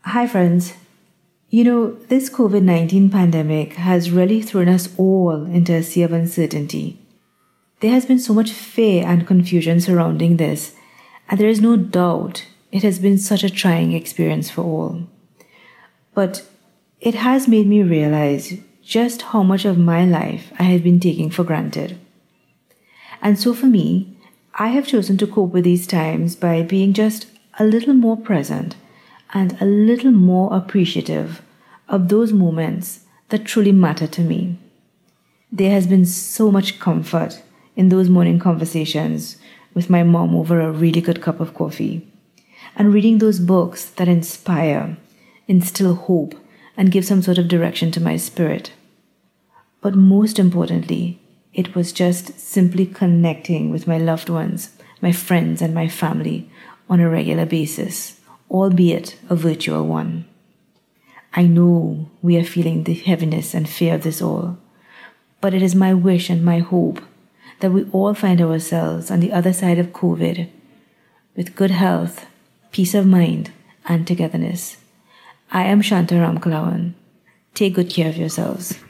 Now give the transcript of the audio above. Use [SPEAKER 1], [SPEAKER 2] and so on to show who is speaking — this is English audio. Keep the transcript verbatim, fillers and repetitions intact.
[SPEAKER 1] Hi, friends. You know, this COVID nineteen pandemic has really thrown us all into a sea of uncertainty. There has been so much fear and confusion surrounding this, and there is no doubt it has been such a trying experience for all. But it has made me realize just how much of my life I had been taking for granted. And so for me, I have chosen to cope with these times by being just a little more present and a little more appreciative of those moments that truly matter to me. There has been so much comfort in those morning conversations with my mom over a really good cup of coffee, and reading those books that inspire, instill hope, and give some sort of direction to my spirit. But most importantly, it was just simply connecting with my loved ones, my friends, and my family on a regular basis, albeit a virtual one. I know we are feeling the heaviness and fear of this all, but it is my wish and my hope that we all find ourselves on the other side of COVID with good health, peace of mind, and togetherness. I am Shanta Ramkalawan. Take good care of yourselves.